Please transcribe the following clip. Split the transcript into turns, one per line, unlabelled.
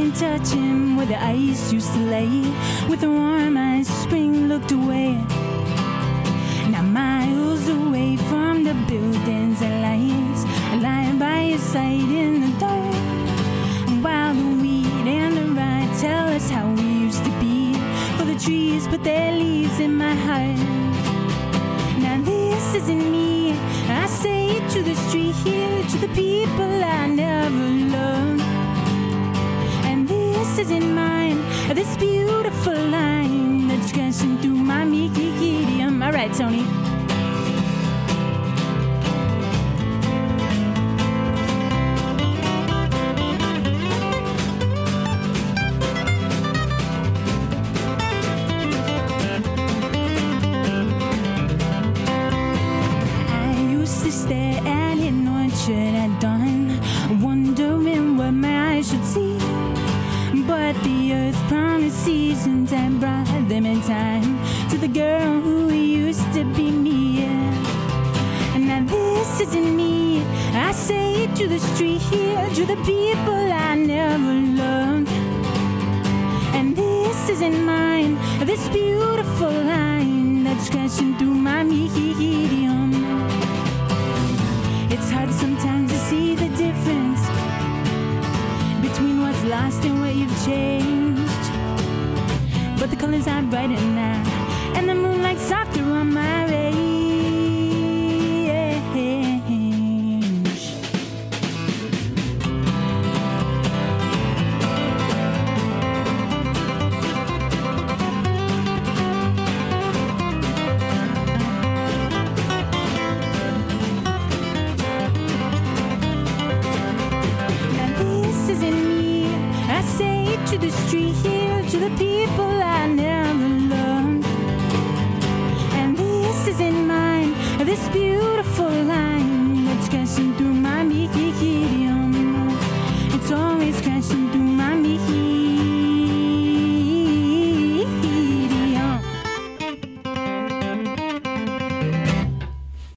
can't touch him where the ice used to lay. With a warm ice, spring looked away. Now miles away from the buildings and lights, lying by your side in the dark. While the weed and the rye tell us how we used to be. For the trees put their leaves in my heart. Now this isn't me, I say it to the street here, to the people I never loved. And this isn't mine, this beautiful line that's crashing through my medium. All right, Tony. Stare at an orchard at dawn, wondering what my eyes should see. But the earth promised seasons and brought them in time to the girl who used to be me. And now this isn't me, I say it to the street here, to the people I never loved. And this isn't mine, this beautiful line that's crashing through my medium. It's hard sometimes to see the difference between what's lost and what you've changed. But the colors are brighter now, and the moonlight's softer on my rays.